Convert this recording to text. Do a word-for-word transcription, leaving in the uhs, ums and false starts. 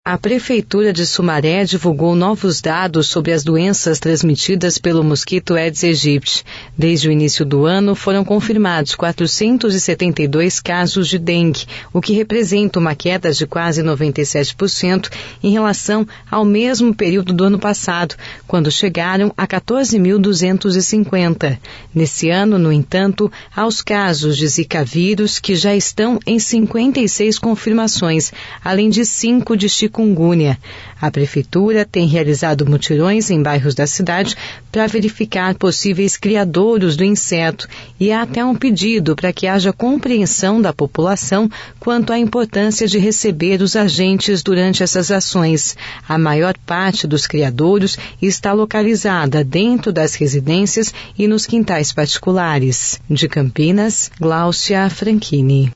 A Prefeitura de Sumaré divulgou novos dados sobre as doenças transmitidas pelo mosquito Aedes aegypti. Desde o início do ano, foram confirmados quatrocentos e setenta e dois casos de dengue, o que representa uma queda de quase noventa e sete por cento em relação ao mesmo período do ano passado, quando chegaram a quatorze mil duzentos e cinquenta. Nesse ano, no entanto, há os casos de Zika vírus, que já estão em cinquenta e seis confirmações, além de cinco de chikungunya. A Prefeitura tem realizado mutirões em bairros da cidade para verificar possíveis criadouros do inseto e há até um pedido para que haja compreensão da população quanto à importância de receber os agentes durante essas ações. A maior parte dos criadouros está localizada dentro das residências e nos quintais particulares. De Campinas, Gláucia Franchini.